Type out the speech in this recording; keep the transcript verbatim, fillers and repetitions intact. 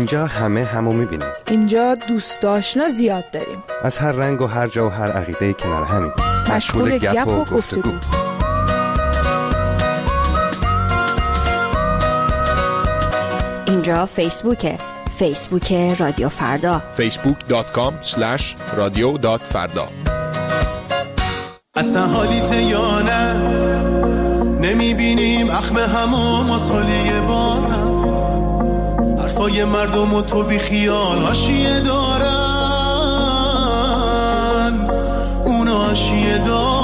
اینجا همه همو میبینیم. اینجا دوست آشنا زیاد داریم. از هر رنگ و هر جا و هر عقیده کنار همین. مشغول گپ و گفتگو. اینجا فیسبوکه. فیسبوک رادیو فردا. فیسبوک دات کام اسلش رادیو دات فردا. اصلا حالیت یا نه نمیبینیم اخم همو مسالی بارم، حرفای مردم و تو بی خیال هاشیه دارن، اونا هاشیه دارن.